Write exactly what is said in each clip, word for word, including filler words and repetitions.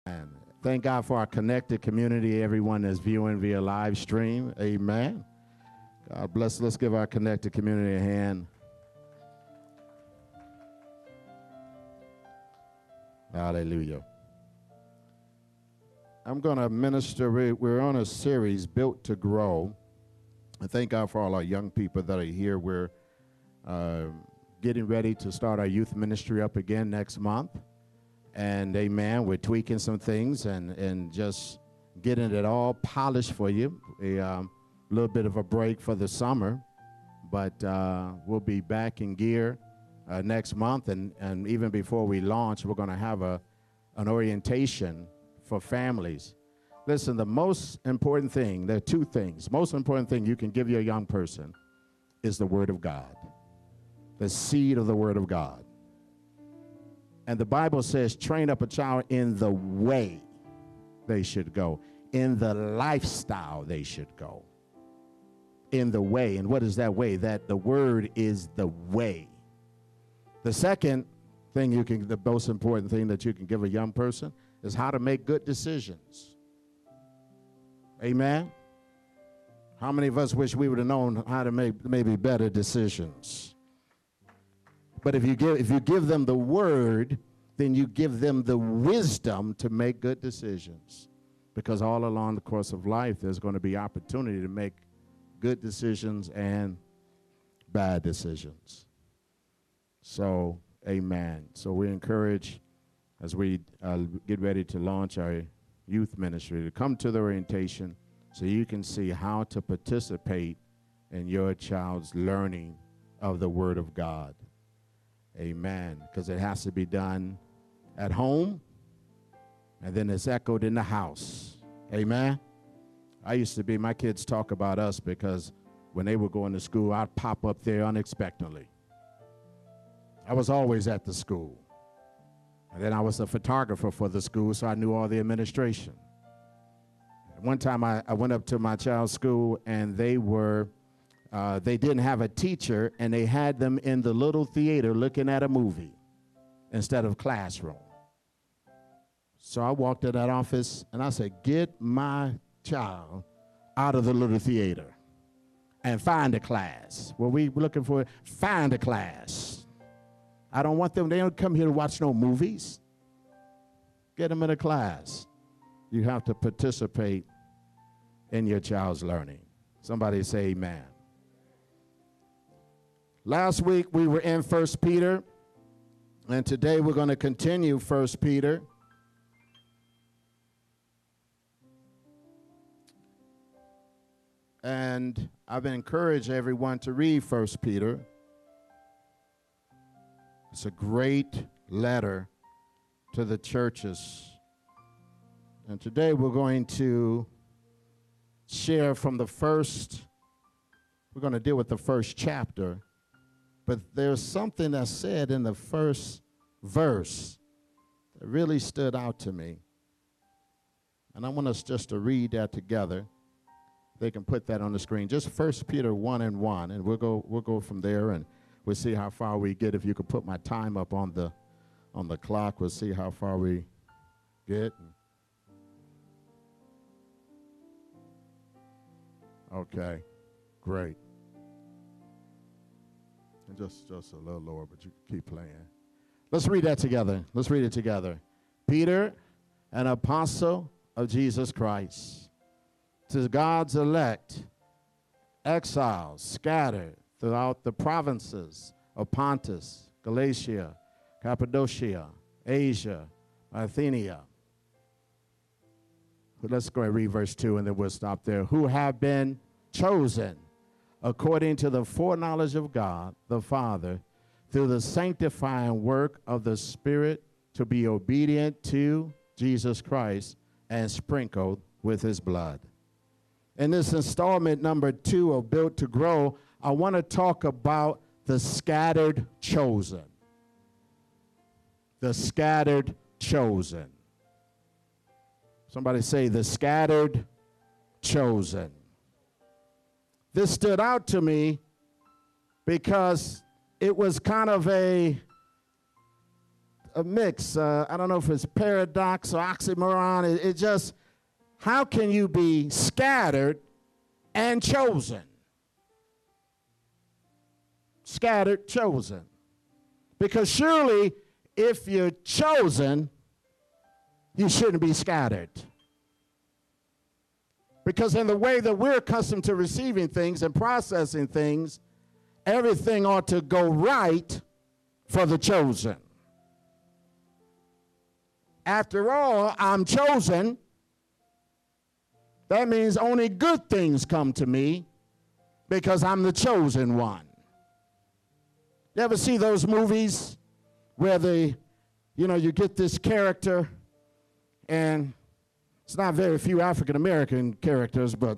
And thank God for our connected community, everyone that's viewing via live stream. Amen. God bless. Let's give our connected community a hand. Hallelujah. I'm going to minister. We're on a series, Built to Grow. I thank God for all our young people that are here. We're uh, getting ready to start our youth ministry up again next month. And amen, we're tweaking some things and, and just getting it all polished for you. A um, little bit of a break for the summer, but uh, we'll be back in gear uh, next month. And, and even before we launch, we're going to have a, an orientation for families. Listen, the most important thing, there are two things. Most important thing you can give your young person is the Word of God, the seed of the Word of God. And the Bible says, train up a child in the way they should go, in the lifestyle they should go, in the way. And what is that way? That the Word is the way. The second thing you can, the most important thing that you can give a young person is how to make good decisions. Amen? How many of us wish we would have known how to make maybe better decisions? But if you give if you give them the Word, then you give them the wisdom to make good decisions. Because all along the course of life, there's going to be opportunity to make good decisions and bad decisions. So, amen. So we encourage, as we uh, get ready to launch our youth ministry, to come to the orientation so you can see how to participate in your child's learning of the Word of God. Amen. Because it has to be done at home, and then it's echoed in the house. Amen. I used to be, my kids talk about us because when they were going to school, I'd pop up there unexpectedly. I was always at the school. And then I was a photographer for the school, so I knew all the administration. One time I, I went up to my child's school, and they were Uh, they didn't have a teacher, and they had them in the little theater looking at a movie instead of classroom. So I walked in that office, and I said, get my child out of the little theater and find a class. Well, we were looking for, find a class. I don't want them, they don't come here to watch no movies. Get them in a class. You have to participate in your child's learning. Somebody say amen. Last week we were in First Peter, and today we're going to continue First Peter. And I've encouraged everyone to read First Peter. It's a great letter to the churches. And today we're going to share from the first, we're going to deal with the first chapter. But there's something that's said in the first verse that really stood out to me. And I want us just to read that together. They can put that on the screen. Just First Peter one and one, and we'll go we'll go from there, and we'll see how far we get. If you could put my time up on the on the clock, we'll see how far we get. Okay, great. Just, just a little lower, but you can keep playing. Let's read that together. Let's read it together. Peter, an apostle of Jesus Christ, to God's elect, exiles scattered throughout the provinces of Pontus, Galatia, Cappadocia, Asia, Bithynia. Let's go and read verse two, and then we'll stop there. Who have been chosen according to the foreknowledge of God the Father, through the sanctifying work of the Spirit, to be obedient to Jesus Christ and sprinkled with his blood. In this installment number two of Built to Grow, I want to talk about the scattered chosen. The scattered chosen. Somebody say, the scattered chosen. This stood out to me because it was kind of a a mix. Uh, I don't know if it's paradox or oxymoron. It, it just, how can you be scattered and chosen? Scattered, chosen. Because surely, if you're chosen, you shouldn't be scattered. Because in the way that we're accustomed to receiving things and processing things, everything ought to go right for the chosen. After all, I'm chosen. That means only good things come to me because I'm the chosen one. You ever see those movies where they, you know, you get this character, and it's not very few African American characters, but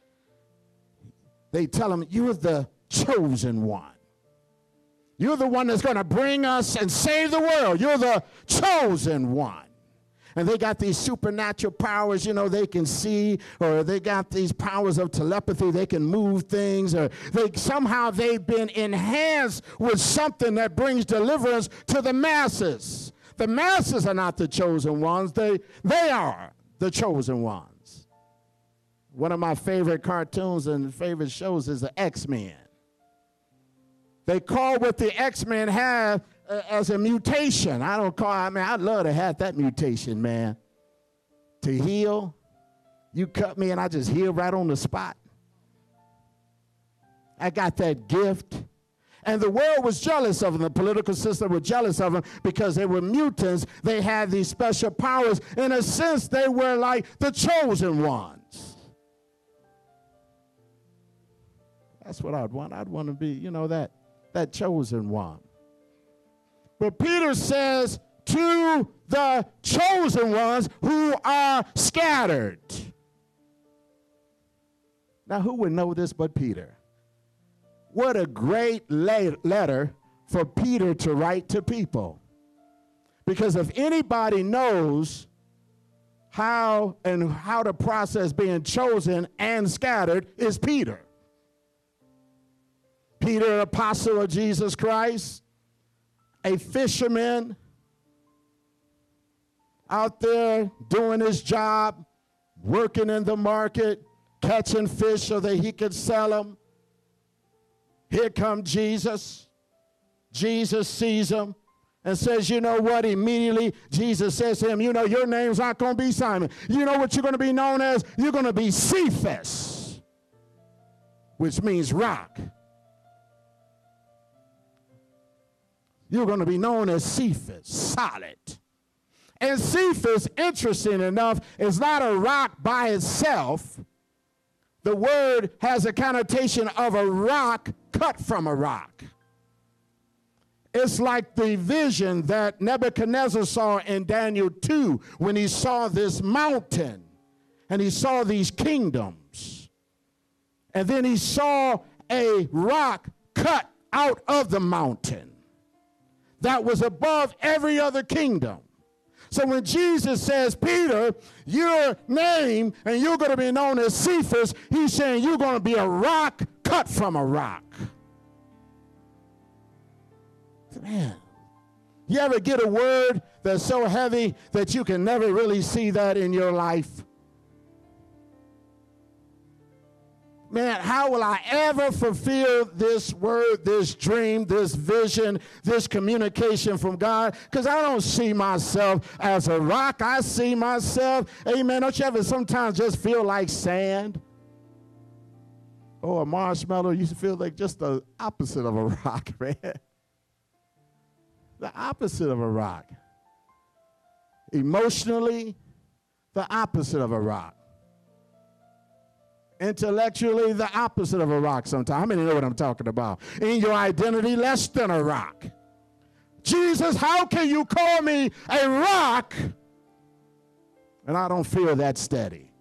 they tell them, you're the chosen one. You're the one that's going to bring us and save the world. You're the chosen one. And they got these supernatural powers, you know, they can see, or they got these powers of telepathy, they can move things, or they somehow they've been enhanced with something that brings deliverance to the masses. The masses are not the chosen ones, they, they are the chosen ones. One of my favorite cartoons and favorite shows is the X-Men. They call what the X-Men have uh, as a mutation. I don't call, I mean, I'd love to have that mutation, man. To heal. You cut me and I just heal right on the spot. I got that gift. And the world was jealous of them. The political system was jealous of them because they were mutants. They had these special powers. In a sense, they were like the chosen ones. That's what I'd want. I'd want to be, you know, that, that chosen one. But Peter says, to the chosen ones who are scattered. Now, who would know this but Peter? What a great letter for Peter to write to people. Because if anybody knows how and how to process being chosen and scattered, is Peter. Peter, an apostle of Jesus Christ, a fisherman out there doing his job, working in the market, catching fish so that he could sell them. Here comes Jesus. Jesus sees him and says, you know what? Immediately, Jesus says to him, you know, your name's not going to be Simon. You know what you're going to be known as? You're going to be Cephas, which means rock. You're going to be known as Cephas, solid. And Cephas, interesting enough, is not a rock by itself. The word has a connotation of a rock cut from a rock. It's like the vision that Nebuchadnezzar saw in Daniel two when he saw this mountain and he saw these kingdoms. And then he saw a rock cut out of the mountain that was above every other kingdom. So when Jesus says, Peter, your name, and you're going to be known as Cephas, he's saying you're going to be a rock cut from a rock. Man, you ever get a word that's so heavy that you can never really see that in your life? Man, how will I ever fulfill this word, this dream, this vision, this communication from God? Because I don't see myself as a rock. I see myself, amen, don't you ever sometimes just feel like sand? Or a marshmallow, you feel like just the opposite of a rock, man. The opposite of a rock. Emotionally, the opposite of a rock. Intellectually, the opposite of a rock sometimes. How many know what I'm talking about? In your identity, less than a rock. Jesus, how can you call me a rock and I don't feel that steady?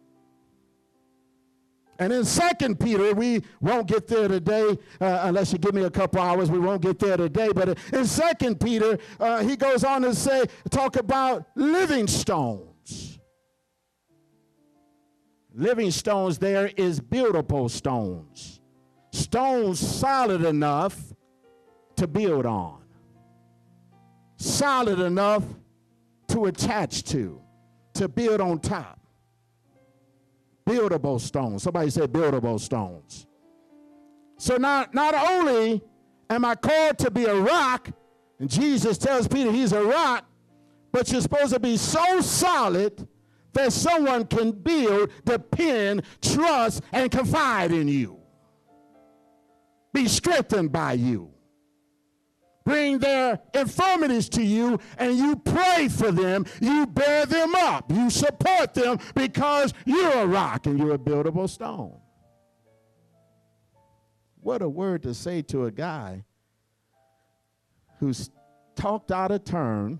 And in Second Peter, we won't get there today, uh, unless you give me a couple hours, we won't get there today. But in Second Peter, uh, he goes on to say, talk about living stones. Living stones there is buildable stones. Stones solid enough to build on. solid enough to attach to, to build on top. Buildable stones. Somebody said buildable stones. So not, not only am I called to be a rock, and Jesus tells Peter he's a rock, but you're supposed to be so solid that someone can build, depend, trust, and confide in you. Be strengthened by you. Bring their infirmities to you, and you pray for them. You bear them up. You support them because you're a rock and you're a buildable stone. What a word to say to a guy who's talked out of turn.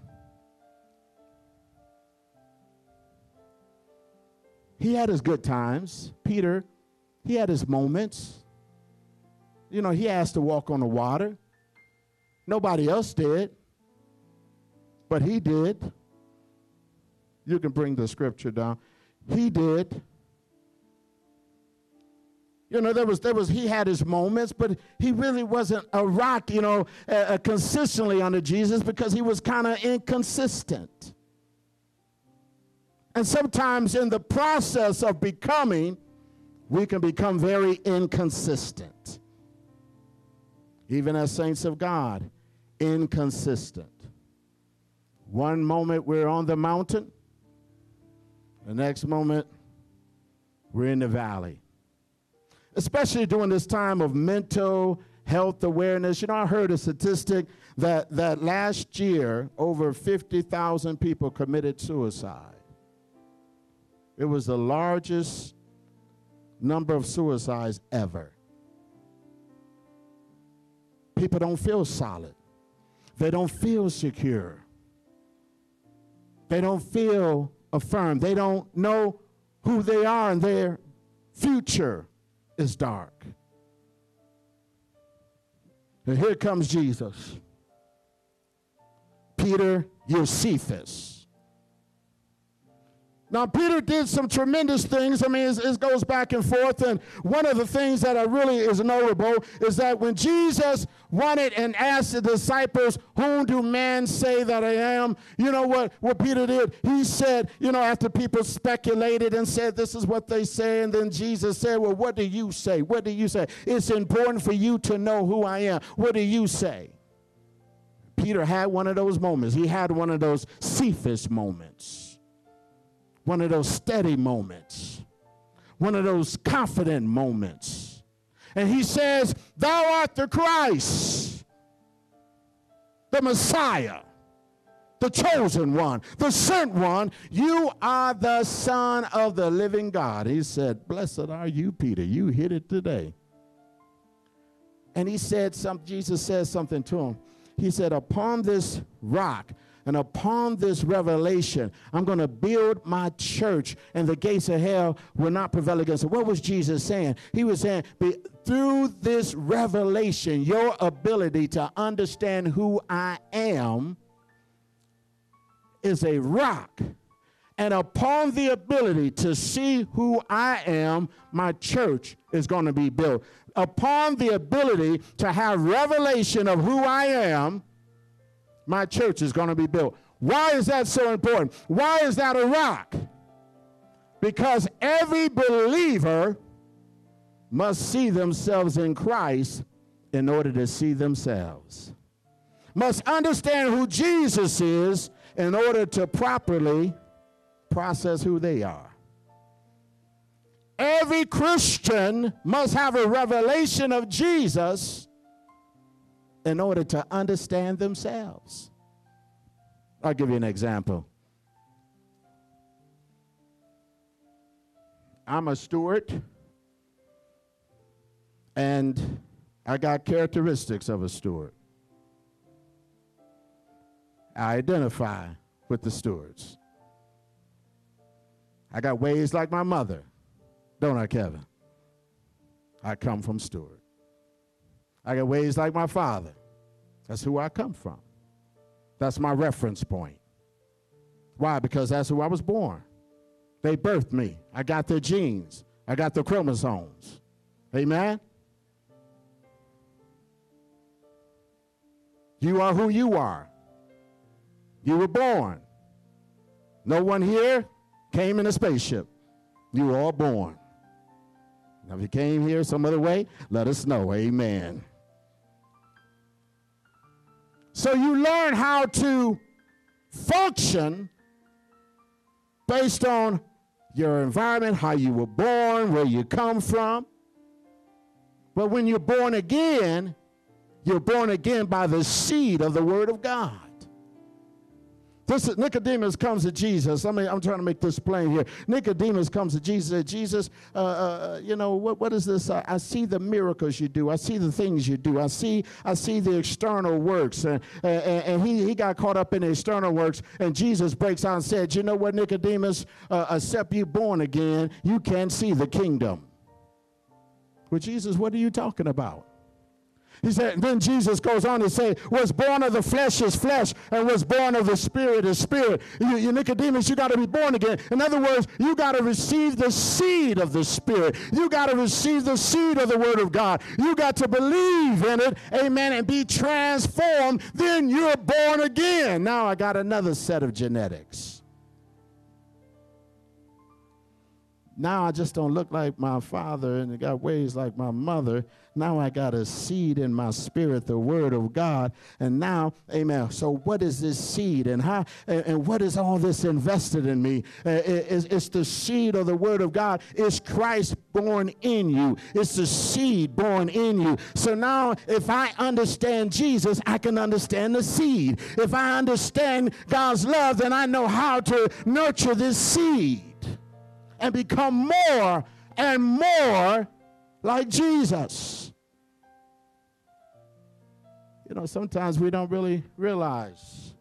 He had his good times. Peter, he had his moments. You know, he asked to walk on the water. Nobody else did, but he did. You can bring the scripture down. He did. You know, there was, there was, he had his moments, but he really wasn't a rock, you know, uh, uh, consistently under Jesus because he was kind of inconsistent. And sometimes in the process of becoming, we can become very inconsistent. Even as saints of God, inconsistent. One moment we're on the mountain, the next moment we're in the valley. Especially during this time of mental health awareness. You know, I heard a statistic that, that last year over fifty thousand people committed suicide. It was the largest number of suicides ever. People don't feel solid. They don't feel secure. They don't feel affirmed. They don't know who they are, and their future is dark. And here comes Jesus. Peter, you're Cephas. Now, Peter did some tremendous things. I mean, it, it goes back and forth. And one of the things that are really is notable is that when Jesus wanted and asked the disciples, whom do men say that I am? You know what, what Peter did? He said, you know, after people speculated and said, this is what they say. And then Jesus said, well, what do you say? What do you say? It's important for you to know who I am. What do you say? Peter had one of those moments. He had one of those Cephas moments. One of those steady moments, one of those confident moments. And he says, thou art the Christ, the Messiah, the chosen one, the sent one. You are the Son of the living God. He said, blessed are you, Peter. You hit it today. And he said, some, Jesus said something to him. He said, upon this rock, and upon this revelation, I'm going to build my church, and the gates of hell will not prevail against it. What was Jesus saying? He was saying, through this revelation, your ability to understand who I am is a rock. And upon the ability to see who I am, my church is going to be built. Upon the ability to have revelation of who I am, my church is going to be built. Why is that so important? Why is that a rock? Because every believer must see themselves in Christ in order to see themselves. Must understand who Jesus is in order to properly process who they are. Every Christian must have a revelation of Jesus in order to understand themselves. I'll give you an example. I'm a steward, and I got characteristics of a steward. I identify with the stewards. I got ways like my mother, don't I, Kevin? I come from steward. I got ways like my father. That's who I come from. That's my reference point. Why? Because that's who I was born. They birthed me. I got their genes. I got the chromosomes. Amen? You are who you are. You were born. No one here came in a spaceship. You were all born. Now, if you came here some other way, let us know. Amen. So you learn how to function based on your environment, how you were born, where you come from. But when you're born again, you're born again by the seed of the Word of God. This is, Nicodemus comes to Jesus. I mean, I'm trying to make this plain here. Nicodemus comes to Jesus and says, Jesus, uh, uh, you know, what, what is this? I, I see the miracles you do. I see the things you do. I see I see the external works. And, and, and he, he got caught up in the external works. And Jesus breaks out and said, you know what, Nicodemus, uh, except you born again, you can't see the kingdom. Well, Jesus, what are you talking about? He said, then Jesus goes on to say, what's born of the flesh is flesh, and what's born of the spirit is spirit. You, you Nicodemus, you got to be born again. In other words, you got to receive the seed of the Spirit. You got to receive the seed of the Word of God. You got to believe in it, amen, and be transformed. Then you're born again. Now I got another set of genetics. Now I just don't look like my father and I got ways like my mother. Now I got a seed in my spirit, the Word of God. And now, amen, so what is this seed and how and, and what is all this invested in me? Uh, it, it's, it's the seed of the Word of God. It's Christ born in you. It's the seed born in you. So now if I understand Jesus, I can understand the seed. If I understand God's love, then I know how to nurture this seed and become more and more like Jesus. You know, sometimes we don't really realize.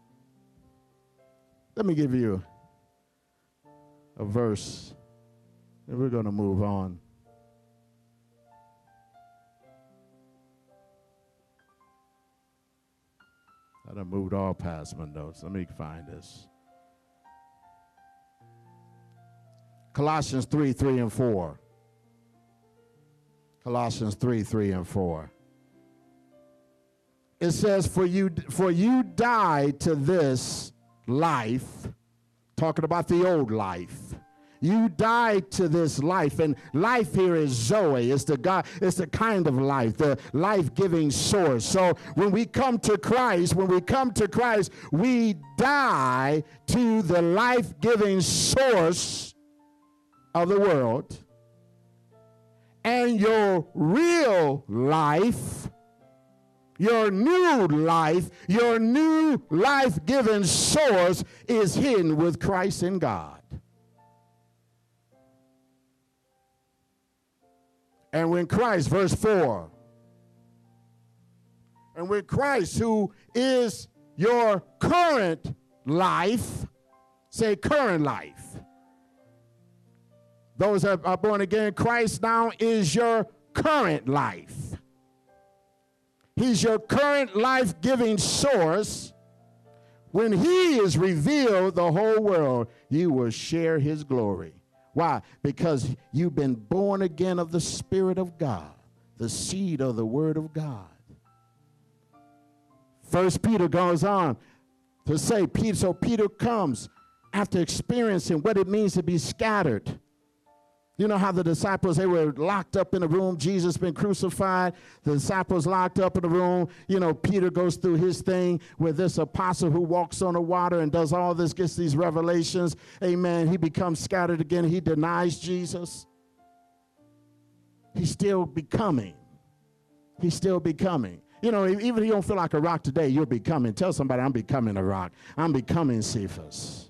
Let me give you a verse, and we're going to move on. I done moved all past my notes. Let me find this. Colossians three, three and four. Colossians three, three and four. It says, for you, for you died to this life, talking about the old life. You died to this life, and life here is Zoe. It's the God, it's the kind of life, the life-giving source. So when we come to Christ, when we come to Christ, we die to the life-giving source of the world, and your real life, your new life, your new life-giving source is hidden with Christ in God. And when Christ, verse four, and when Christ, who is your current life, say current life. Those that are born again, Christ now is your current life. He's your current life-giving source. When he is revealed, the whole world, you will share his glory. Why? Because you've been born again of the Spirit of God, the seed of the Word of God. First Peter goes on to say, Peter, so Peter comes after experiencing what it means to be scattered. You know how the disciples, they were locked up in a room. Jesus been crucified. The disciples locked up in the room. You know, Peter goes through his thing with this apostle who walks on the water and does all this, gets these revelations. Amen. He becomes scattered again. He denies Jesus. He's still becoming. He's still becoming. You know, even if you don't feel like a rock today, you're becoming. Tell somebody, I'm becoming a rock. I'm becoming Cephas.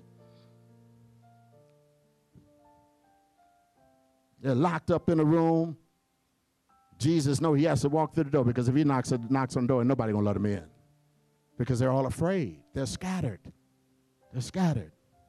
They're locked up in a room. Jesus knows he has to walk through the door, because if he knocks, knocks on the door, nobody going to let him in, because they're all afraid. They're scattered. They're scattered.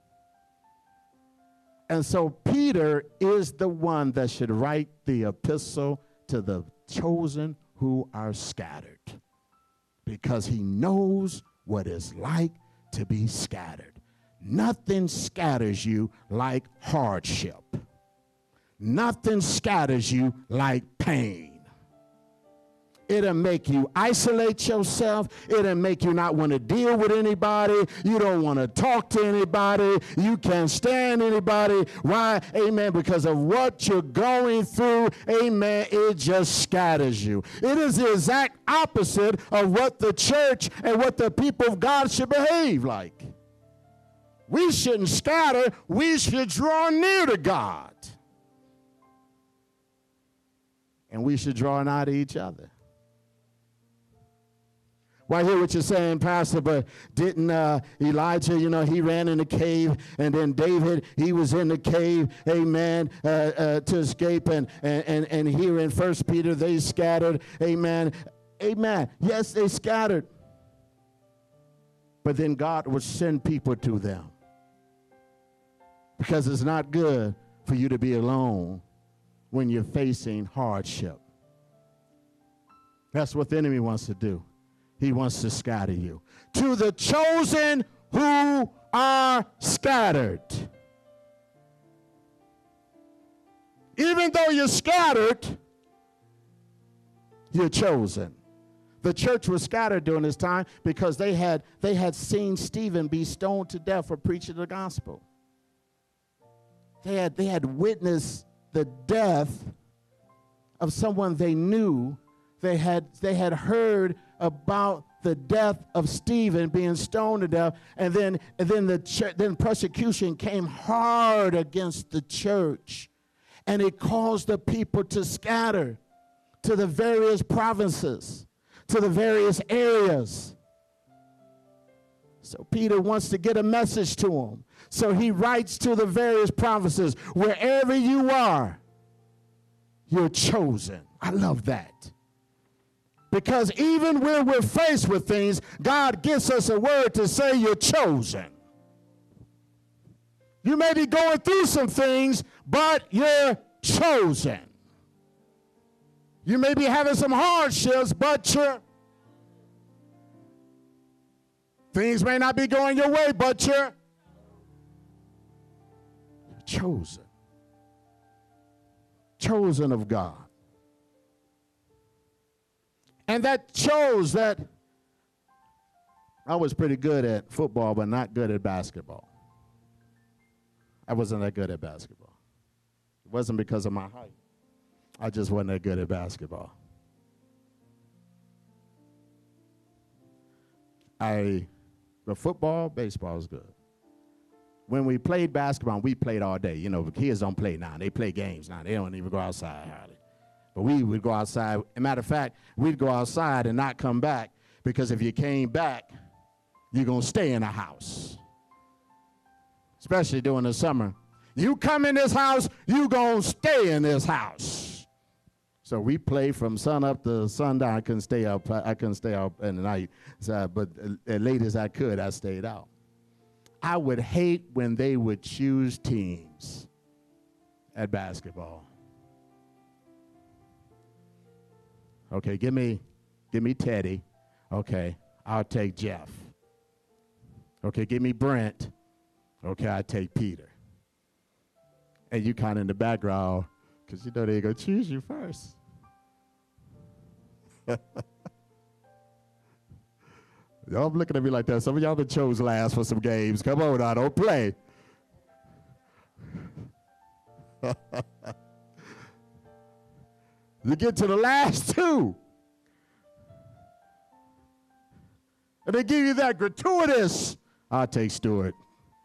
And so Peter is the one that should write the epistle to the chosen who are scattered, because he knows what it's like to be scattered. Nothing scatters you like hardship. Nothing scatters you like pain. It'll make you isolate yourself. It'll make you not want to deal with anybody. You don't want to talk to anybody. You can't stand anybody. Why? Amen. Because of what you're going through, amen, it just scatters you. It is the exact opposite of what the church and what the people of God should behave like. We shouldn't scatter. We should draw near to God. And we should draw nigh to each other. Well, I hear what you're saying, Pastor, but didn't uh, Elijah, you know, he ran in the cave, and then David, he was in the cave, amen, uh, uh, to escape, and, and, and here in First Peter, they scattered, amen, amen. Yes, they scattered, but then God would send people to them, because it's not good for you to be alone when you're facing hardship. That's what the enemy wants to do. He wants to scatter you. To the chosen who are scattered. Even though you're scattered, you're chosen. The church was scattered during this time because they had, they had seen Stephen be stoned to death for preaching the gospel. They had, they had witnessed the death of someone they knew. They had, they had heard about the death of Stephen being stoned to death, and then, and then the ch- then persecution came hard against the church, and it caused the people to scatter to the various provinces, to the various areas. So Peter wants to get a message to them. So he writes to the various provinces, wherever you are, you're chosen. I love that. Because even when we're faced with things, God gives us a word to say you're chosen. You may be going through some things, but you're chosen. You may be having some hardships, but you're... Things may not be going your way, but you're, you're chosen. Chosen of God. And that shows that I was pretty good at football, but not good at basketball. I wasn't that good at basketball. It wasn't because of my height. I just wasn't that good at basketball. I, but football, baseball is good. When we played basketball, we played all day. You know, the kids don't play now. They play games now. They don't even go outside hardly. But we would go outside. As a matter of fact, we'd go outside and not come back, because if you came back, you're going to stay in the house, especially during the summer. You come in this house, you're going to stay in this house. So we played from sun up to sundown. I couldn't stay up. I couldn't stay up in the night. So, but as late as I could, I stayed out. I would hate when they would choose teams at basketball. Okay, give me, give me Teddy. Okay, I'll take Jeff. Okay, give me Brent. Okay, I'll take Peter. And you kind of in the background, because you know they're going to choose you first. Y'all looking at me like that. Some of y'all been chose last for some games. Come on now, don't play. You get to the last two, and they give you that gratuitous, I'll take Stewart.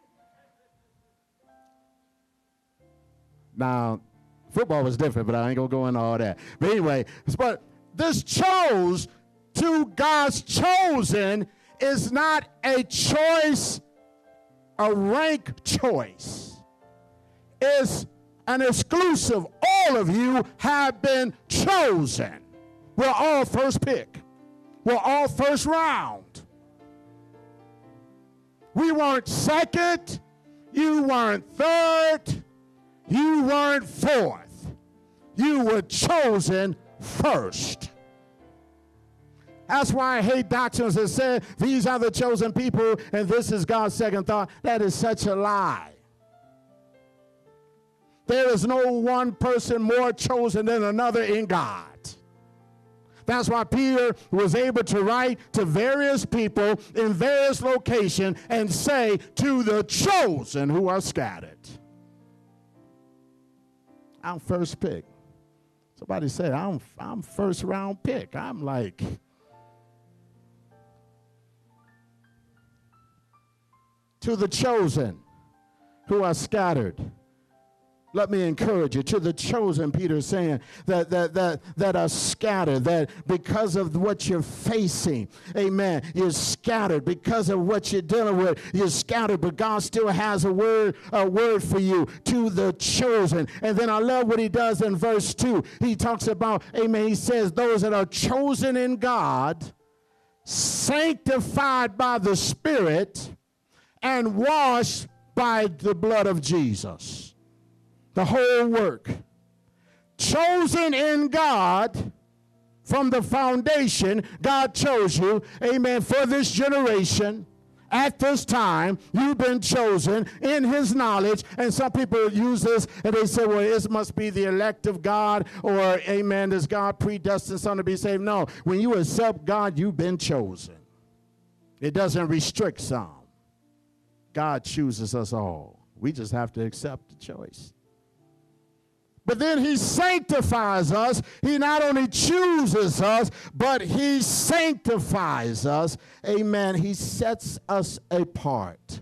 Now, football was different, but I ain't going to go into all that. But anyway, but this chose to God's chosen is not a choice, a rank choice. It's an exclusive. All of you have been chosen. We're all first pick. We're all first round. We weren't second. You weren't third. You weren't fourth. You were chosen first. That's why I hate doctrines that say these are the chosen people and this is God's second thought. That is such a lie. There is no one person more chosen than another in God. That's why Peter was able to write to various people in various locations and say, to the chosen who are scattered. I'm first pick. Somebody said, I'm, I'm first round pick. I'm like, to the chosen who are scattered. Let me encourage you. To the chosen, Peter is saying that, that, that, that are scattered, that because of what you're facing, amen, you're scattered. Because of what you're dealing with, you're scattered, but God still has a word, a word for you. To the chosen. And then I love what he does in verse two. He talks about, amen, he says, those that are chosen in God, sanctified by the Spirit, and washed by the blood of Jesus. The whole work. Chosen in God from the foundation. God chose you, amen, for this generation. At this time, you've been chosen in his knowledge. And some people use this and they say, well, it must be the elect of God, or, amen, does God predestine some to be saved? No, when you accept God, you've been chosen. It doesn't restrict some. God chooses us all. We just have to accept the choice. But then he sanctifies us. He not only chooses us, but he sanctifies us. Amen. He sets us apart.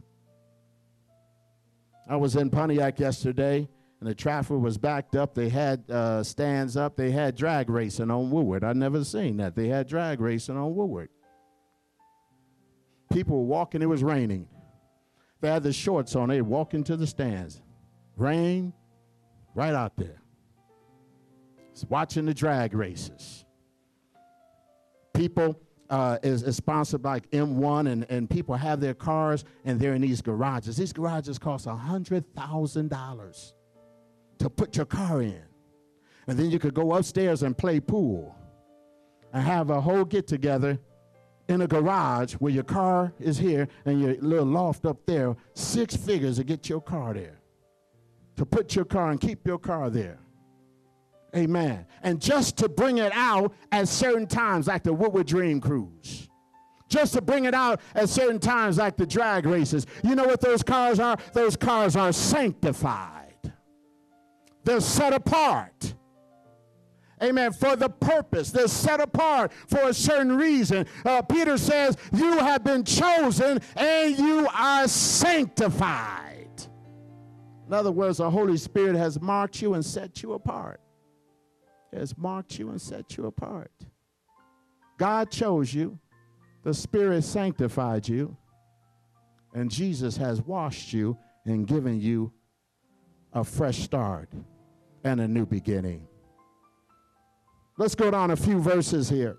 I was in Pontiac yesterday, and the traffic was backed up. They had uh, stands up. They had drag racing on Woodward. I'd never seen that. They had drag racing on Woodward. People were walking. It was raining. They had the shorts on. They walked into the stands. Rain. Right out there. It's watching the drag races. People uh, is, is sponsored by M one, and, and people have their cars, and they're in these garages. These garages cost one hundred thousand dollars to put your car in. And then you could go upstairs and play pool and have a whole get-together in a garage where your car is here and your little loft up there. Six figures to get your car there. To put your car and keep your car there. Amen. And just to bring it out at certain times, like the Woodward Dream Cruise. Just to bring it out at certain times, like the drag races. You know what those cars are? Those cars are sanctified. They're set apart. Amen. For the purpose. They're set apart for a certain reason. Uh, Peter says, you have been chosen and you are sanctified. In other words, the Holy Spirit has marked you and set you apart. Has marked you and set you apart. God chose you. The Spirit sanctified you. And Jesus has washed you and given you a fresh start and a new beginning. Let's go down a few verses here.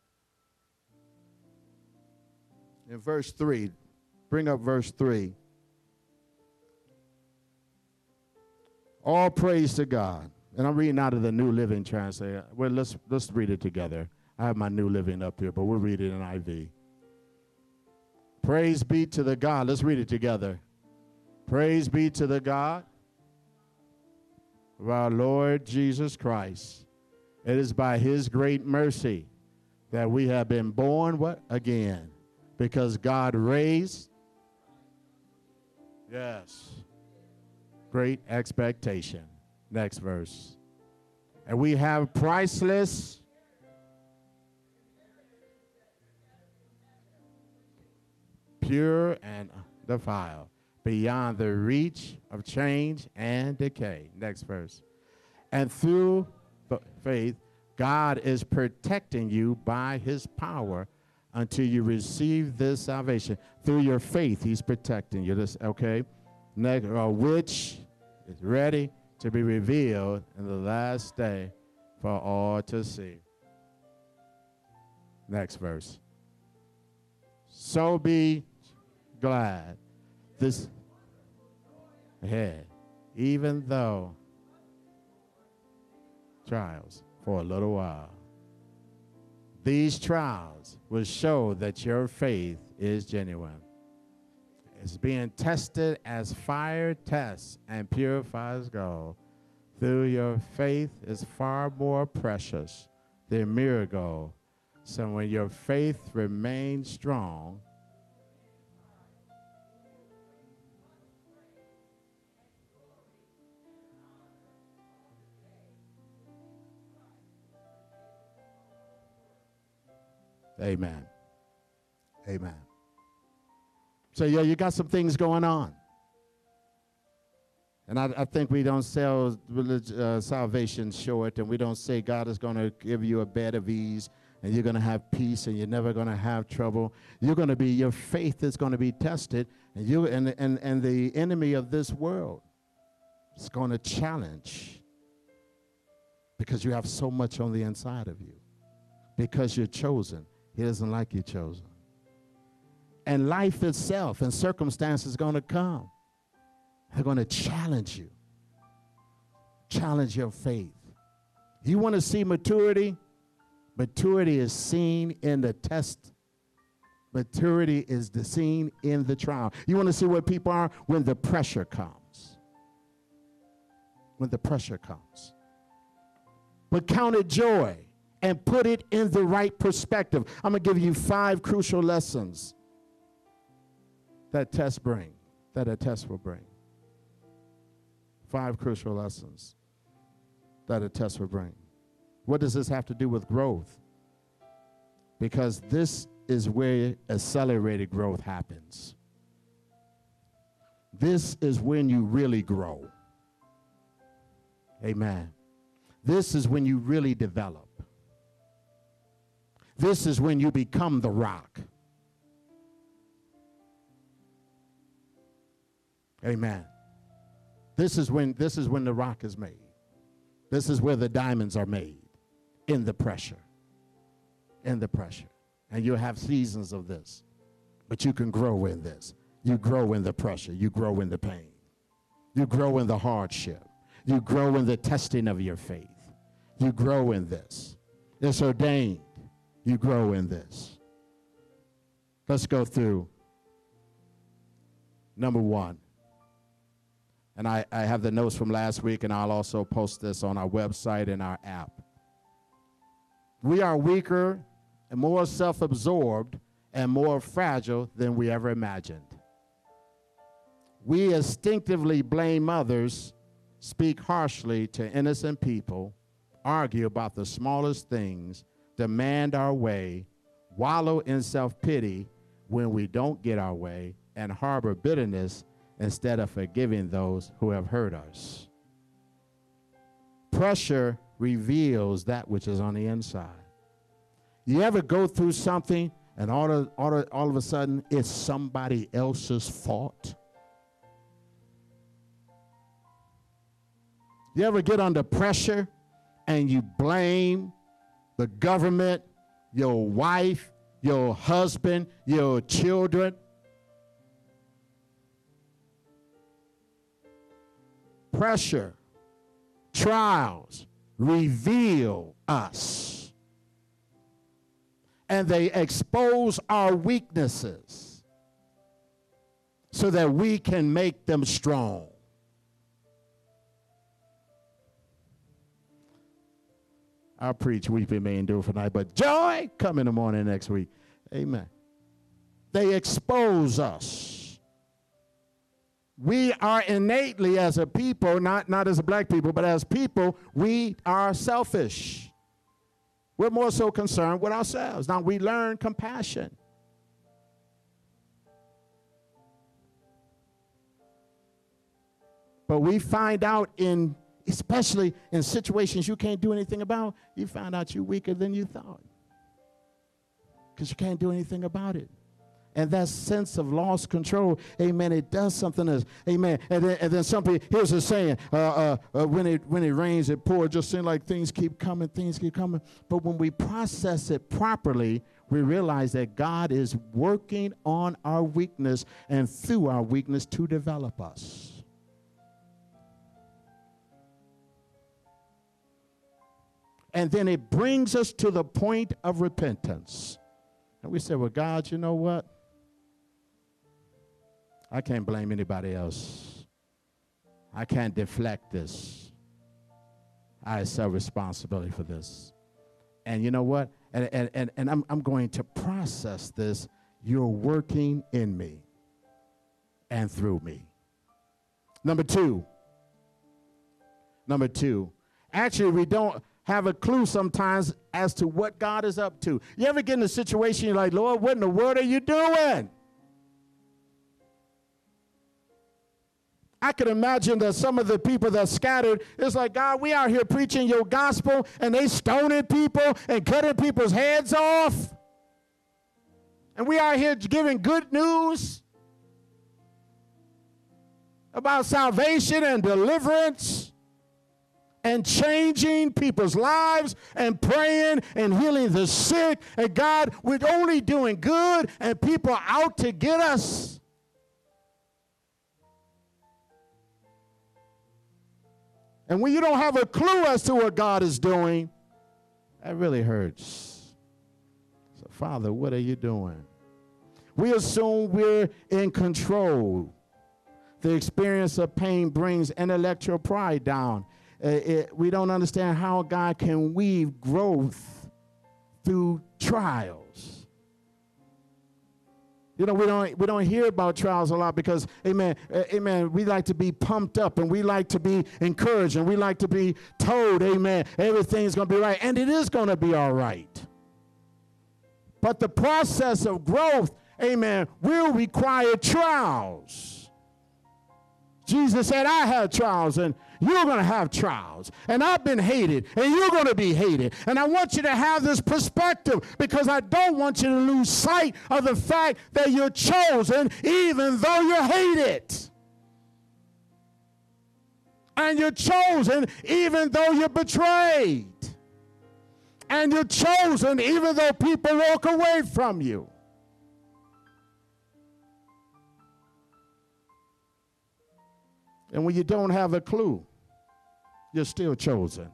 In verse three, bring up verse three. All praise to God. And I'm reading out of the New Living Translation. Well, let's, let's read it together. I have my New Living up here, but we'll read it in I V. Praise be to the God. Let's read it together. Praise be to the God of our Lord Jesus Christ. It is by his great mercy that we have been born, what? Again. Because God raised. Yes. Great expectation. Next verse. And we have priceless, pure and defiled, beyond the reach of change and decay. Next verse. And through faith, God is protecting you by his power until you receive this salvation. Through your faith, he's protecting you. This, okay? Next, uh, which is ready to be revealed in the last day for all to see. Next verse. So be glad this ahead, even though trials for a little while. These trials will show that your faith is genuine. It's being tested as fire tests and purifies gold. Through your faith is far more precious than mere gold, So when your faith remains strong, amen. Amen. So yeah, you got some things going on. And I, I think we don't sell relig- uh, salvation short, and we don't say God is going to give you a bed of ease, and you're going to have peace, and you're never going to have trouble. You're going to be, your faith is going to be tested, and you and, and, and the enemy of this world is going to challenge because you have so much on the inside of you. Because you're chosen. He doesn't like you chosen. And life itself and circumstances are going to come. They're going to challenge you. Challenge your faith. You want to see maturity? Maturity is seen in the test. Maturity is the seen in the trial. You want to see what people are? When the pressure comes. When the pressure comes. But count it joy and put it in the right perspective. I'm going to give you five crucial lessons that tests bring, that a test will bring. Five crucial lessons that a test will bring. What does this have to do with growth? Because this is where accelerated growth happens. This is when you really grow. Amen. This is when you really develop. This is when you become the rock. Amen. This is when this is when the rock is made. This is where the diamonds are made, in the pressure. In the pressure. And you'll have seasons of this. But you can grow in this. You grow in the pressure. You grow in the pain. You grow in the hardship. You grow in the testing of your faith. You grow in this. It's ordained. You grow in this. Let's go through number one. And I, I have the notes from last week, and I'll also post this on our website and our app. We are weaker and more self-absorbed and more fragile than we ever imagined. We instinctively blame others, speak harshly to innocent people, argue about the smallest things, demand our way, wallow in self-pity when we don't get our way, and harbor bitterness instead of forgiving those who have hurt us. Pressure reveals that which is on the inside. You ever go through something and all of, all of, all of a sudden it's somebody else's fault? You ever get under pressure and you blame the government, your wife, your husband, your children? Pressure, trials reveal us. And they expose our weaknesses so that we can make them strong. I'll preach weeping may endure for night, but joy come in the morning next week. Amen. They expose us. We are innately as a people, not, not as a black people, but as people, we are selfish. We're more so concerned with ourselves. Now, we learn compassion. But we find out in, especially in situations you can't do anything about, you find out you're weaker than you thought. Because you can't do anything about it. And that sense of lost control, amen, it does something else, amen. And then, and then some people, here's a saying, uh, uh, uh, when, it, when it rains, it pours, just seems like things keep coming, things keep coming. But when we process it properly, we realize that God is working on our weakness and through our weakness to develop us. And then it brings us to the point of repentance. And we say, well, God, you know what? I can't blame anybody else. I can't deflect this. I accept responsibility for this. And you know what? and, and, and, and I'm, I'm going to process this. You're working in me and through me. Number two. Number two. Actually, we don't have a clue sometimes as to what God is up to. You ever get in a situation you're like, Lord, what in the world are you doing? I can imagine that some of the people that scattered, it's like, God, we out here preaching your gospel, and they stoning people and cutting people's heads off. And we out here giving good news about salvation and deliverance and changing people's lives and praying and healing the sick. And God, we're only doing good, and people are out to get us. And when you don't have a clue as to what God is doing, that really hurts. So, Father, what are you doing? We assume we're in control. The experience of pain brings intellectual pride down. Uh, it, we don't understand how God can weave growth through trials. You know, we don't we don't hear about trials a lot because, amen, uh, amen, we like to be pumped up and we like to be encouraged and we like to be told, amen, everything's going to be right. And it is going to be all right. But the process of growth, amen, will require trials. Jesus said, I have trials, and you're going to have trials. And I've been hated, and you're going to be hated. And I want you to have this perspective because I don't want you to lose sight of the fact that you're chosen even though you're hated. And you're chosen even though you're betrayed. And you're chosen even though people walk away from you. And when you don't have a clue, you're still chosen.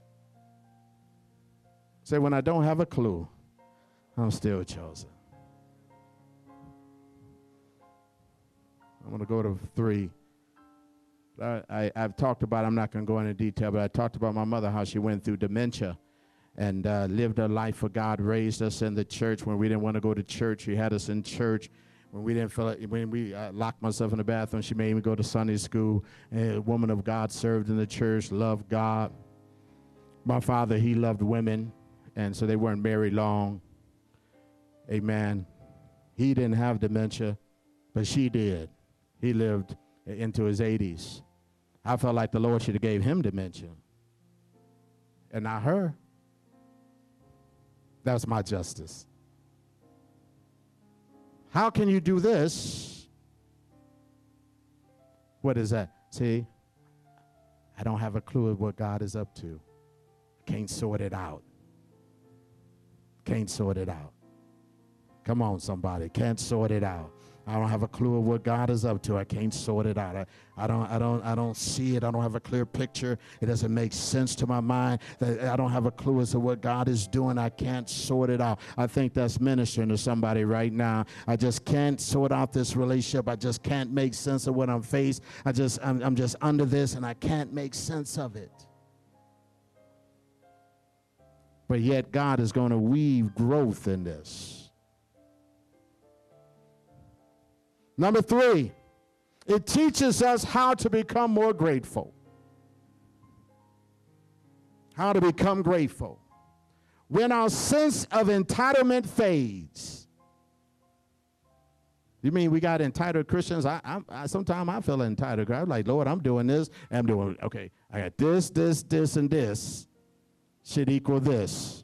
Say, when I don't have a clue, I'm still chosen. I'm going to go to three. I, I, I've talked about, I'm not going to go into detail, but I talked about my mother, how she went through dementia and uh, lived a life for God, raised us in the church. When we didn't want to go to church, she had us in church. When we didn't feel like, when we uh, locked myself in the bathroom, she made me go to Sunday school. A woman of God, served in the church, loved God. My father, he loved women, and so they weren't married long. Amen. He didn't have dementia, but she did. He lived into his eighties. I felt like the Lord should have gave him dementia, and not her. That was my justice. How can you do this? What is that? See, I don't have a clue of what God is up to. Can't sort it out. Can't sort it out. Come on, somebody. Can't sort it out. I don't have a clue of what God is up to. I can't sort it out. I, I don't I don't I don't see it. I don't have a clear picture. It doesn't make sense to my mind. That I don't have a clue as to what God is doing. I can't sort it out. I think that's ministering to somebody right now. I just can't sort out this relationship. I just can't make sense of what I'm faced. I just I'm, I'm just under this and I can't make sense of it. But yet God is going to weave growth in this. Number three, it teaches us how to become more grateful. How to become grateful. When our sense of entitlement fades. You mean we got entitled Christians? I, I, I sometimes I feel entitled. I'm like, Lord, I'm doing this. I'm doing, okay, I got this, this, this, and this should equal this.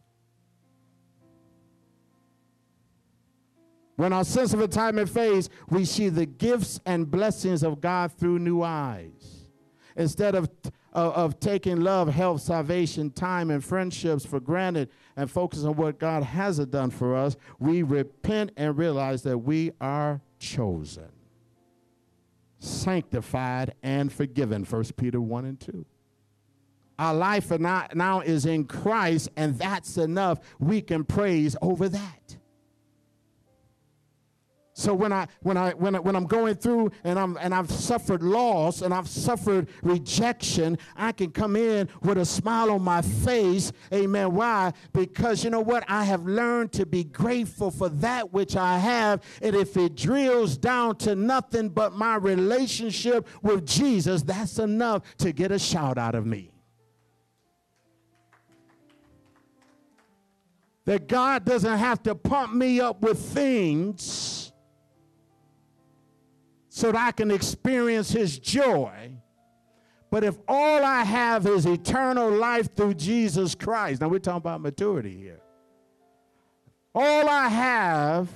When our sense of entitlement fades, we see the gifts and blessings of God through new eyes. Instead of, of, of taking love, health, salvation, time, and friendships for granted and focus on what God hasn't done for us, we repent and realize that we are chosen, sanctified, and forgiven, First Peter one and two. Our life now is in Christ, and that's enough. We can praise over that. So when I when I when I, when I'm going through and I'm and I've suffered loss and I've suffered rejection, I can come in with a smile on my face. Amen. Why? Because you know what? I have learned to be grateful for that which I have. And if it drills down to nothing but my relationship with Jesus, that's enough to get a shout out of me. That God doesn't have to pump me up with things so that I can experience his joy. But if all I have is eternal life through Jesus Christ, now we're talking about maturity here. All I have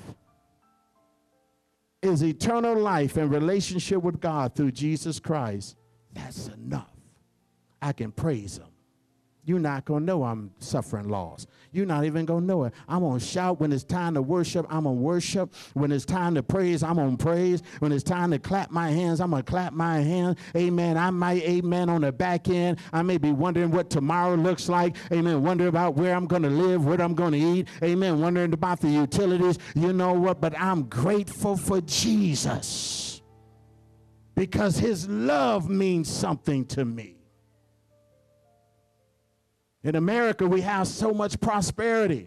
is eternal life and relationship with God through Jesus Christ. That's enough. I can praise him. You're not going to know I'm suffering loss. You're not even going to know it. I'm going to shout when it's time to worship. I'm going to worship. When it's time to praise, I'm going to praise. When it's time to clap my hands, I'm going to clap my hands. Amen. I might, amen, on the back end. I may be wondering what tomorrow looks like. Amen. Wondering about where I'm going to live, what I'm going to eat. Amen. Wondering about the utilities. You know what? But I'm grateful for Jesus because his love means something to me. In America, we have so much prosperity.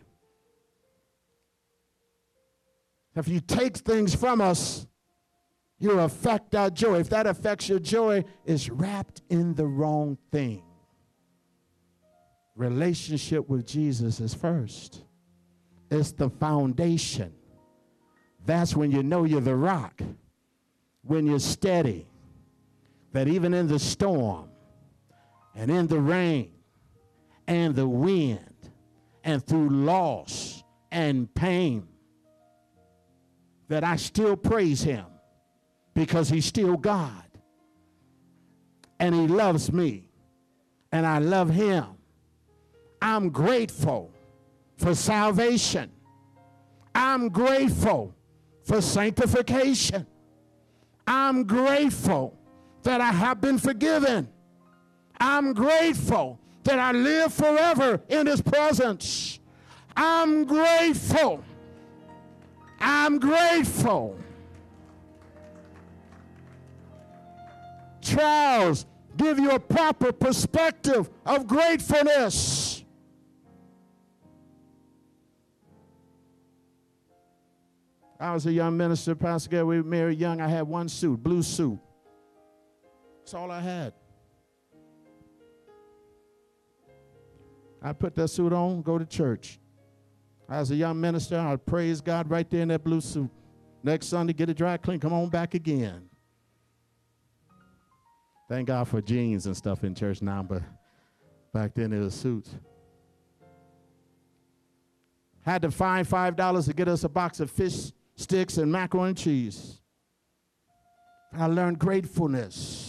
If you take things from us, you affect our joy. If that affects your joy, it's wrapped in the wrong thing. Relationship with Jesus is first. It's the foundation. That's when you know you're the rock. When you're steady. That even in the storm and in the rain, and the wind, and through loss and pain, that I still praise him because he's still God. And he loves me, and I love him. I'm grateful for salvation. I'm grateful for sanctification. I'm grateful that I have been forgiven. I'm grateful that I live forever in his presence. I'm grateful. I'm grateful. Trials give you a proper perspective of gratefulness. I was a young minister, Pastor Gary. We were married young. I had one suit, blue suit. That's all I had. I put that suit on, go to church. I was a young minister. I'd praise God right there in that blue suit. Next Sunday, get it dry clean, come on back again. Thank God for jeans and stuff in church now, but back then it was suits. Had to find five dollars to get us a box of fish sticks and macaroni and cheese. I learned gratefulness.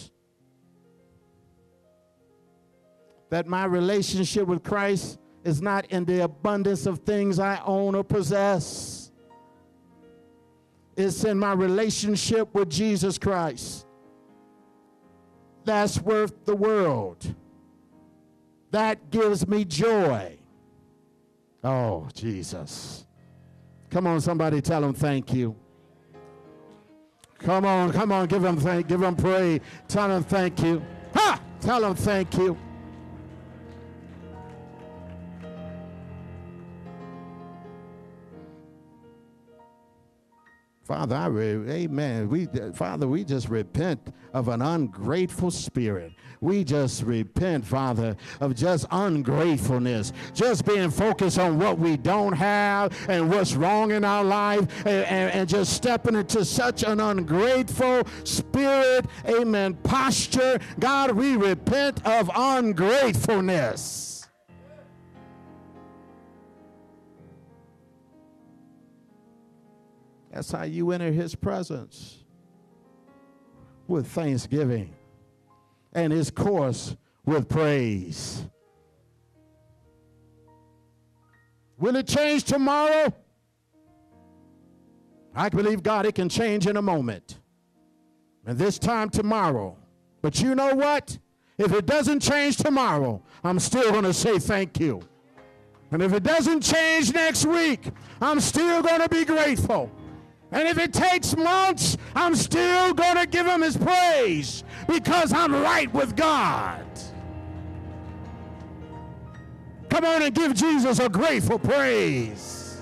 That my relationship with Christ is not in the abundance of things I own or possess. It's in my relationship with Jesus Christ. That's worth the world. That gives me joy. Oh, Jesus. Come on, somebody tell him thank you. Come on, come on, give him thank, give him praise. Tell him thank you. Ha! Tell him thank you. Father, I re- amen. We, Father, we just repent of an ungrateful spirit. We just repent, Father, of just ungratefulness, just being focused on what we don't have and what's wrong in our life, and, and, and just stepping into such an ungrateful spirit, amen, posture. God, we repent of ungratefulness. That's how you enter his presence, with thanksgiving, and his course with praise. Will it change tomorrow? I believe God, it can change in a moment. And this time tomorrow. But you know what? If it doesn't change tomorrow, I'm still going to say thank you. And if it doesn't change next week, I'm still going to be grateful. And if it takes months, I'm still going to give him his praise because I'm right with God. Come on and give Jesus a grateful praise.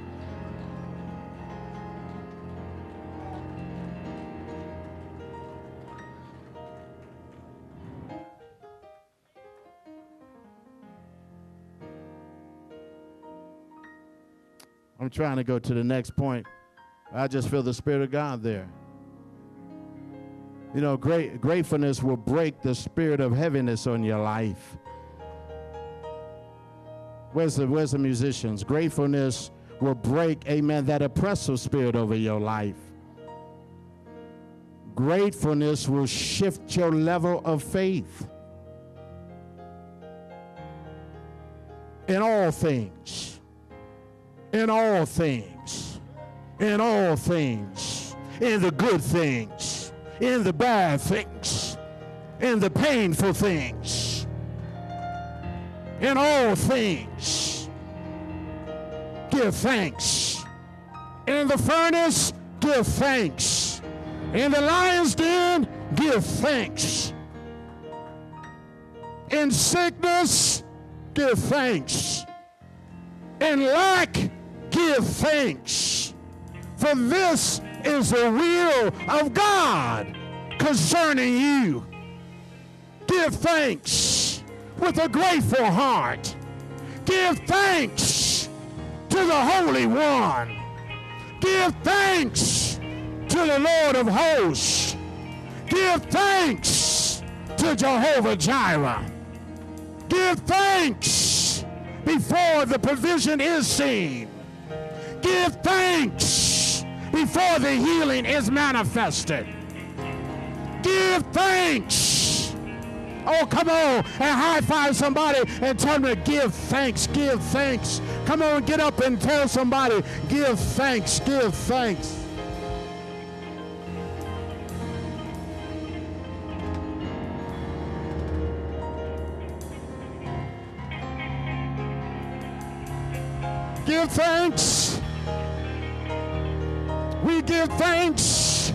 I'm trying to go to the next point. I just feel the Spirit of God there. You know, great, gratefulness will break the spirit of heaviness on your life. Where's the, where's the musicians? Gratefulness will break, amen, that oppressive spirit over your life. Gratefulness will shift your level of faith in all things. In all things. In all things. In the good things. In the bad things. In the painful things. In all things. Give thanks. In the furnace, give thanks. In the lion's den, give thanks. In sickness, give thanks. In lack, give thanks. For this is the will of God concerning you. Give thanks with a grateful heart. Give thanks to the Holy One. Give thanks to the Lord of hosts. Give thanks to Jehovah Jireh. Give thanks before the provision is seen. Give thanks before the healing is manifested. Give thanks. Oh, come on and high five somebody and tell them to give thanks. Give thanks. Come on, get up and tell somebody, give thanks, give thanks. Give thanks. We give thanks.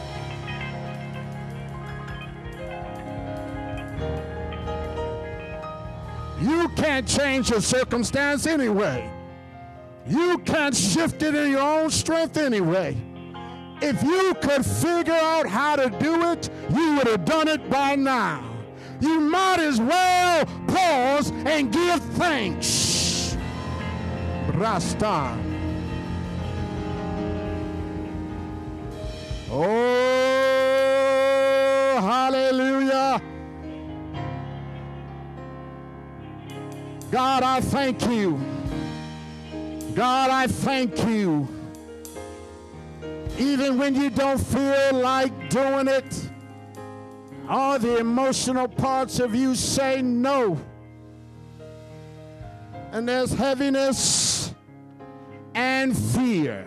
You can't change your circumstance anyway. You can't shift it in your own strength anyway. If you could figure out how to do it, you would have done it by now. You might as well pause and give thanks. Rasta. Oh, hallelujah. God, I thank you. God, I thank you. Even when you don't feel like doing it, all the emotional parts of you say no. And there's heaviness and fear.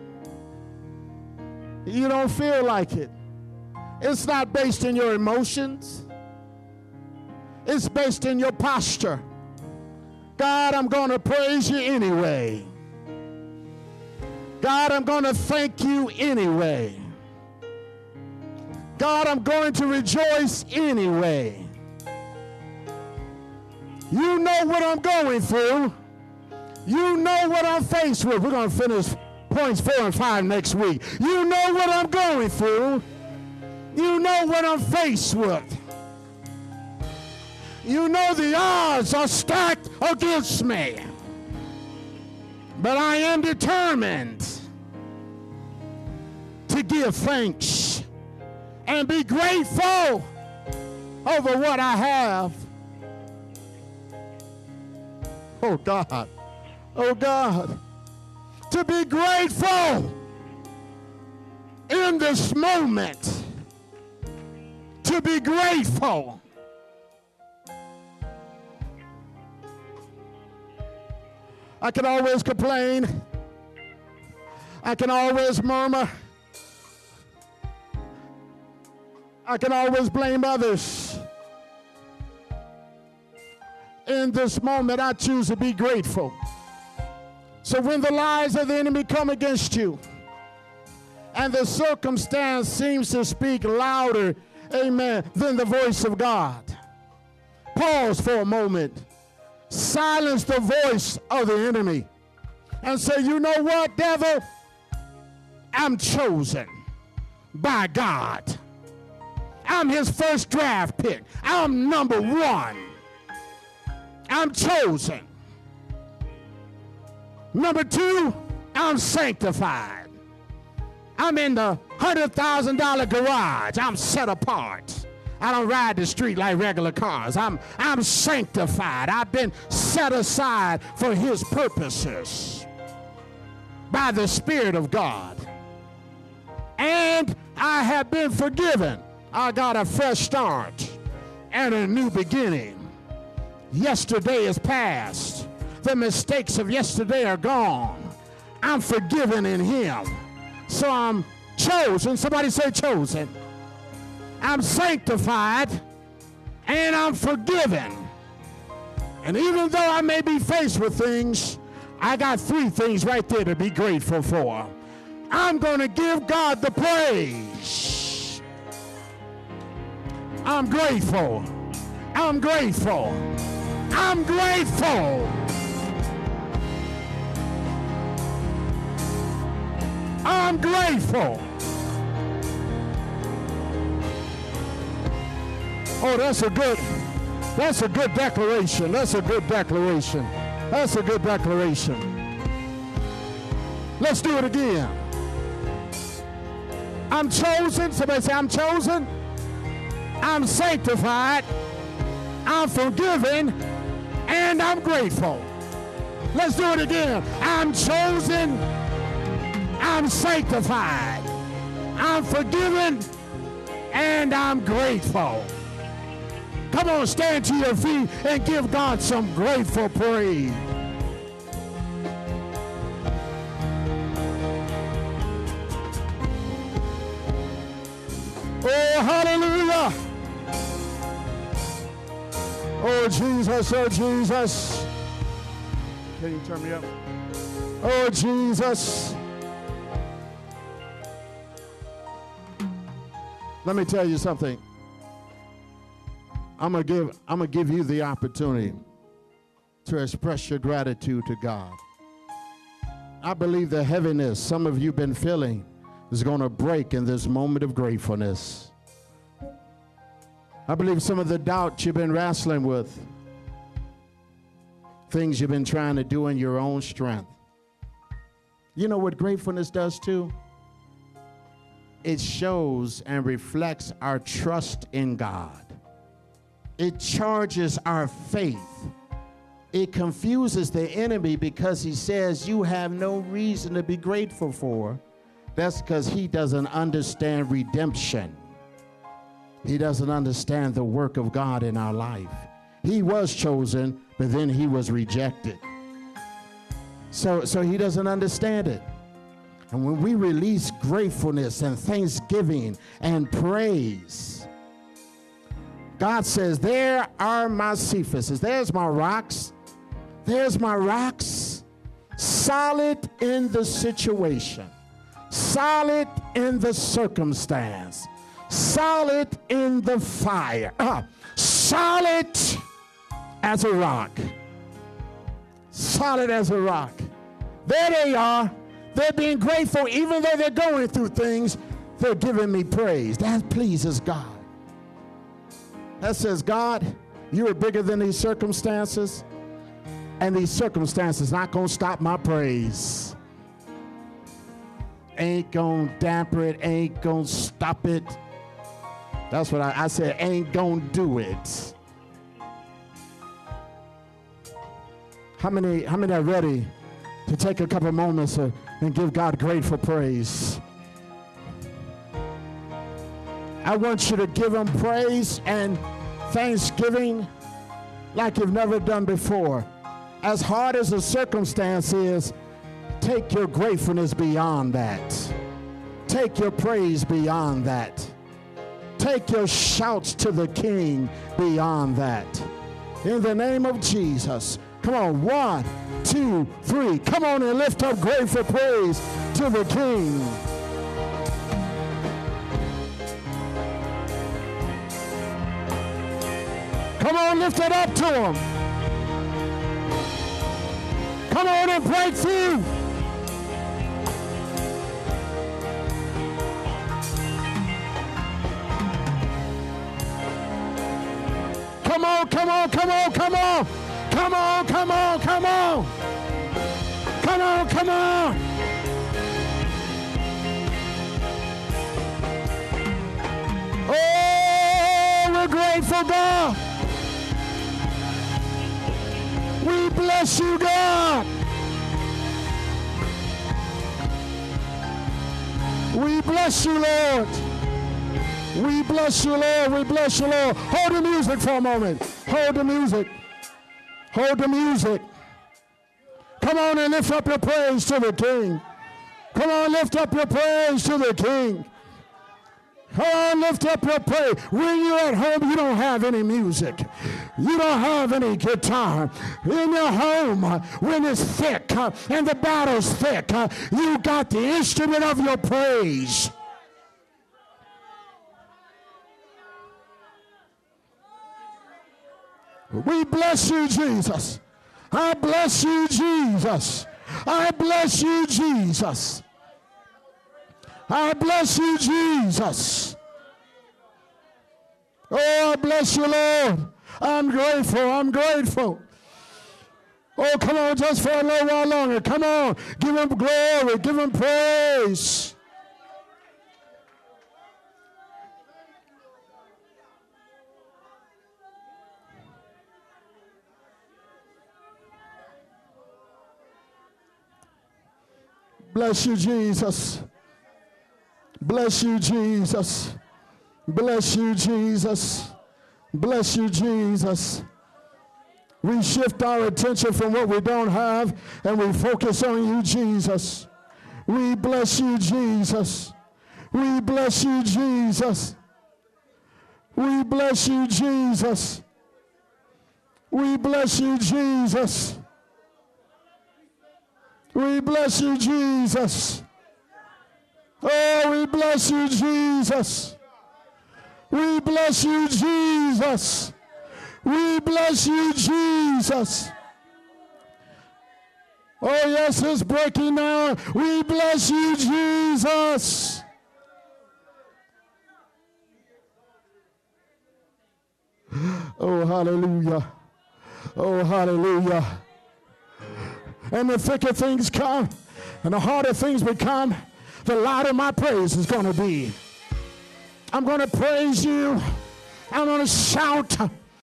You don't feel like it. It's not based in your emotions. It's based in your posture. God, I'm going to praise you anyway. God, I'm going to thank you anyway. God, I'm going to rejoice anyway. You know what I'm going through. You know what I'm faced with. We're going to finish points four and five next week. You know what I'm going through. You know what I'm faced with. You know the odds are stacked against me. But I am determined to give thanks and be grateful over what I have. Oh God, oh God, to be grateful in this moment, to be grateful. I can always complain. I can always murmur. I can always blame others. In this moment, I choose to be grateful. So when the lies of the enemy come against you, and the circumstance seems to speak louder, amen, than the voice of God. Pause for a moment. Silence the voice of the enemy and say, you know what, devil? I'm chosen by God. I'm his first draft pick. I'm number one. I'm chosen. Number two, I'm sanctified. I'm in the one hundred thousand dollar garage. I'm set apart. I don't ride the street like regular cars. I'm, I'm sanctified. I've been set aside for his purposes by the Spirit of God. And I have been forgiven. I got a fresh start and a new beginning. Yesterday is past. The mistakes of yesterday are gone. I'm forgiven in him. So I'm chosen. Somebody say chosen. I'm sanctified and I'm forgiven. And even though I may be faced with things, I got three things right there to be grateful for. I'm going to give God the praise. I'm grateful. I'm grateful. I'm grateful. I'm grateful. Oh, that's a good, that's a good declaration. That's a good declaration. That's a good declaration. Let's do it again. I'm chosen. Somebody say, I'm chosen. I'm sanctified. I'm forgiven. And I'm grateful. Let's do it again. I'm chosen. I'm sanctified. I'm forgiven. And I'm grateful. Come on, stand to your feet and give God some grateful praise. Oh, hallelujah. Oh, Jesus, oh, Jesus. Can you turn me up? Oh, Jesus. Let me tell you something. I'm gonna give I'm gonna give you the opportunity to express your gratitude to God. I believe the heaviness some of you have been feeling is gonna break in this moment of gratefulness. I believe some of the doubt you've been wrestling with, things you've been trying to do in your own strength. You know what gratefulness does too? It shows and reflects our trust in God. It charges our faith. It confuses the enemy because he says you have no reason to be grateful for. That's because he doesn't understand redemption. He doesn't understand the work of God in our life. He was chosen, but then he was rejected. So, so he doesn't understand it. And when we release gratefulness and thanksgiving and praise, God says, there are my Cephuses. There's my rocks. There's my rocks. Solid in the situation. Solid in the circumstance. Solid in the fire. Uh, solid as a rock. Solid as a rock. There they are. They're being grateful even though they're going through things. They're giving me praise. That pleases God. That says, God, you are bigger than these circumstances, and these circumstances not going to stop my praise. Ain't going to dampen it, ain't going to stop it. That's what I, I said, ain't going to do it. How many, how many are ready to take a couple moments uh, and give God grateful praise? I want you to give him praise and thanksgiving like you've never done before. As hard as the circumstance is, take your gratefulness beyond that. Take your praise beyond that. Take your shouts to the King beyond that. In the name of Jesus. Come on, one, two, three. Come on and lift up grateful praise to the King. Come on, lift it up to him. Come on and break through. Come on, come on, come on, come on. Come on, come on, come on. Come on, come on. Oh, we're grateful, God. We bless you, God. We bless you, Lord. We bless you, Lord. We bless you, Lord. Hold the music for a moment. Hold the music. Hold the music. Come on and lift up your praise to the King. Come on, lift up your praise to the King. Come on, lift up your praise. When you're at home, you don't have any music. You don't have any guitar. In your home, when it's thick uh, and the battle's thick, uh, you got the instrument of your praise. We bless you, Jesus. I bless you, Jesus. I bless you, Jesus. I bless you, Jesus. Oh, I bless you, Lord. I'm grateful. I'm grateful. Oh, come on, just for a little while longer. Come on. Give him glory. Give him praise. Bless you, Jesus. Bless you, Jesus. Bless you, Jesus. Bless you, Jesus. We shift our attention from what we don't have and we focus on you, Jesus. We bless you, Jesus. We bless you, Jesus. We bless you, Jesus. We bless you, Jesus. We bless you, Jesus. Oh, we bless you, Jesus. We bless you, Jesus. We bless you, Jesus. Oh, yes, it's breaking now. We bless you, Jesus. Oh, hallelujah. Oh, hallelujah. And the thicker things come, and the harder things become, the louder my praise is going to be. I'm going to praise you. I'm going to shout.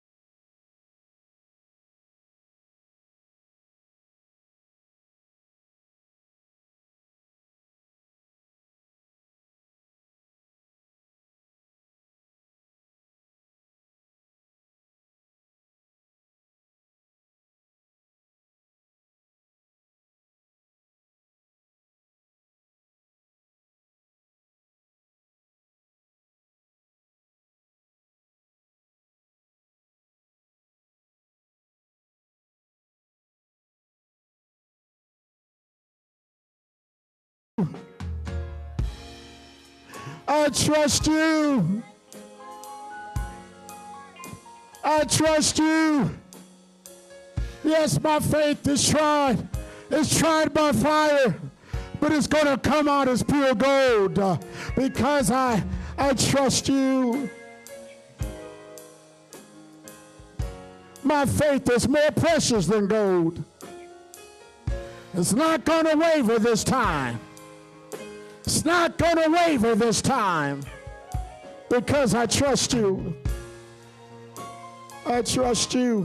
I trust you. I trust you. Yes, my faith is tried. It's tried by fire, but it's going to come out as pure gold uh, because I, I trust you. My faith is more precious than gold. It's not going to waver this time. It's not going to waver this time because I trust you. I trust you.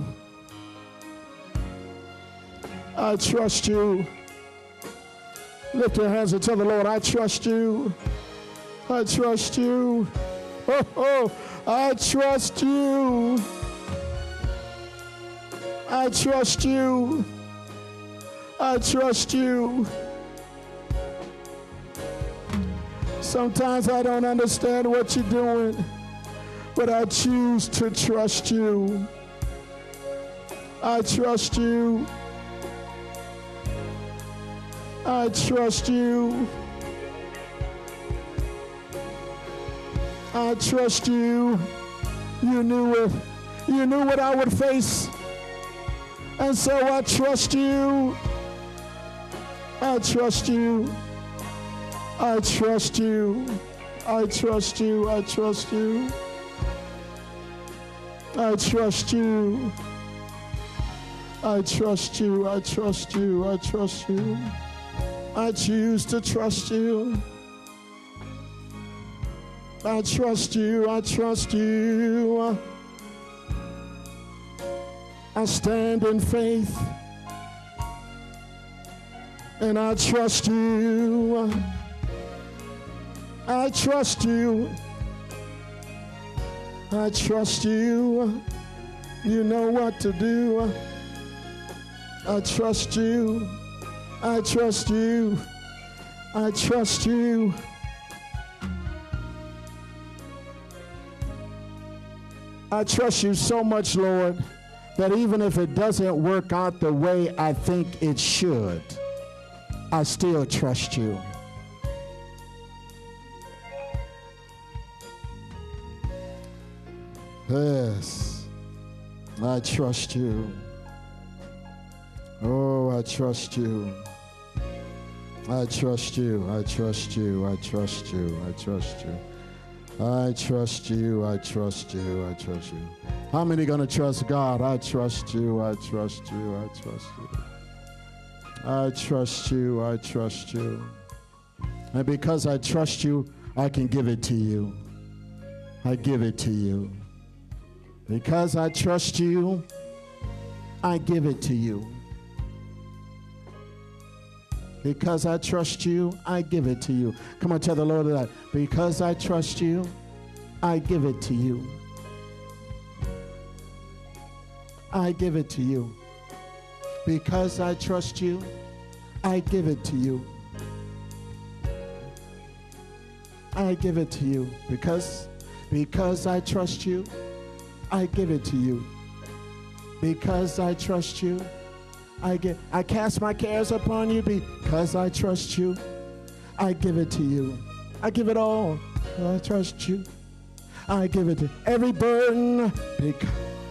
I trust you. Lift your hands and tell the Lord, I trust you. I trust you. Oh, oh, I trust you. I trust you. I trust you. Sometimes I don't understand what you're doing, but I choose to trust you. I trust you. I trust you. I trust you. You knew it. You knew what I would face. And so I trust you. I trust you. I trust you. I trust you. I trust you. I trust you. I trust you. I trust you. I trust you. I choose to trust you. I trust you. I trust you. I stand in faith. And I trust you. I trust you. I trust you. You know what to do. I trust you. I trust you. I trust you. I trust you so much, Lord, that even if it doesn't work out the way I think it should, I still trust you. Yes, I trust you. Oh, I trust you. I trust you. I trust you. I trust you. I trust you. I trust you. I trust you. I trust you. How many gonna trust God? I trust you. I trust you. I trust you. I trust you. I trust you. And because I trust you, I can give it to you. I give it to you. Because I trust you, I give it to you. Because I trust you, I give it to you. Come on, tell the Lord that. Because I trust you, I give it to you. I give it to you. Because I trust you, I give it to you. I give it to you. Because, because I trust you, I give it to you. Because I trust you, I get I cast my cares upon you. Because I trust you, I give it to you. I give it all. I trust you. I give it to every burden. Because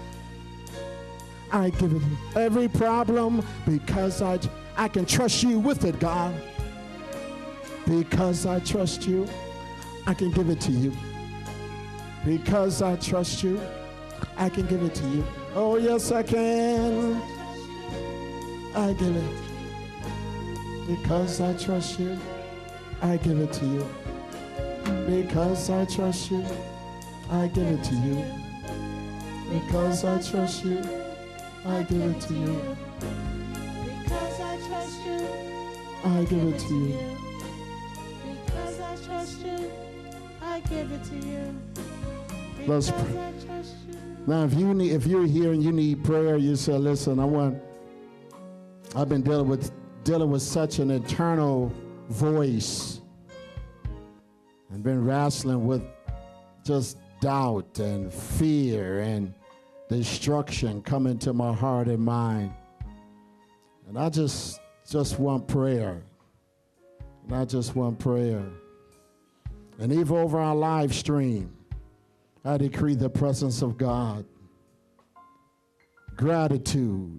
I give it to you. Every problem. Because I I can trust you with it, God. Because I trust you, I can give it to you. Because I trust you, I can give it to you. Oh, yes, I can. I give it. Because I trust you, I give it to you. Because I trust you, I give it to you. Because I trust you, I give it to you. Because I trust you, I give it to you. Because I trust you, I give it to you. Let's Because pray. I trust you. Now, if you need, if you're here and you need prayer, you say, "Listen, I want. I've been dealing with dealing with such an internal voice, and been wrestling with just doubt and fear and destruction coming to my heart and mind, and I just just want prayer. And I just want prayer. And even over our live stream, I decree the presence of God, gratitude,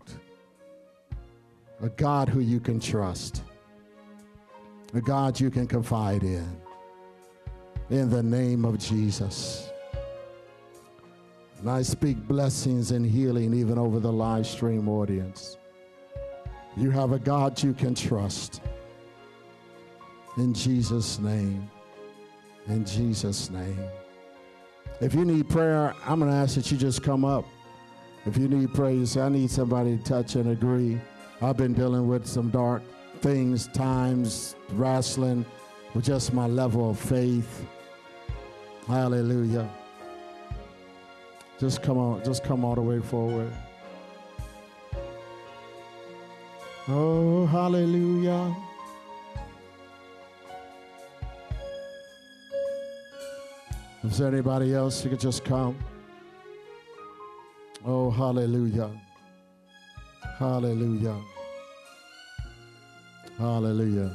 a God who you can trust, a God you can confide in, in the name of Jesus. And I speak blessings and healing even over the live stream audience. You have a God you can trust. In Jesus' name, in Jesus' name. If you need prayer, I'm going to ask that you just come up. If you need prayer, you say, I need somebody to touch and agree. I've been dealing with some dark things, times, wrestling with just my level of faith. Hallelujah. Just come on, just come all the way forward. Oh, hallelujah. If there's anybody else, you could just come. Oh, hallelujah. Hallelujah. Hallelujah.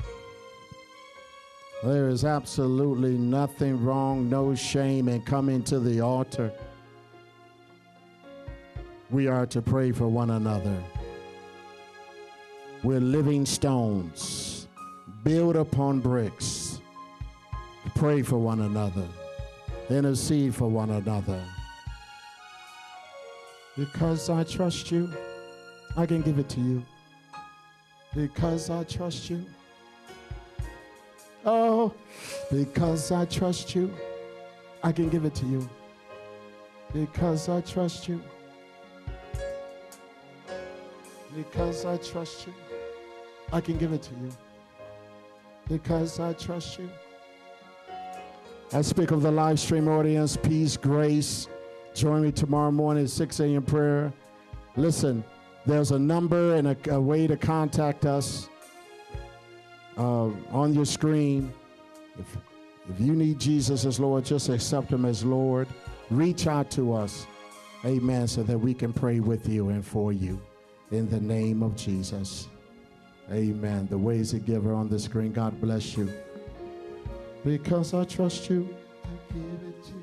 There is absolutely nothing wrong, no shame in coming to the altar. We are to pray for one another. We're living stones, built upon bricks. Pray for one another. Intercede for one another. Because I trust you, I can give it to you. Because I trust you. Oh, because I trust you, I can give it to you. Because I trust you. Because I trust you, I can give it to you. Because I trust you. I speak of the live stream audience, peace, grace. Join me tomorrow morning at six a.m. prayer. Listen, there's a number and a, a way to contact us uh, on your screen. If, if you need Jesus as Lord, just accept him as Lord. Reach out to us, amen, so that we can pray with you and for you. In the name of Jesus, amen. The ways to give are on the screen. God bless you. Because I trust you, I give it to you.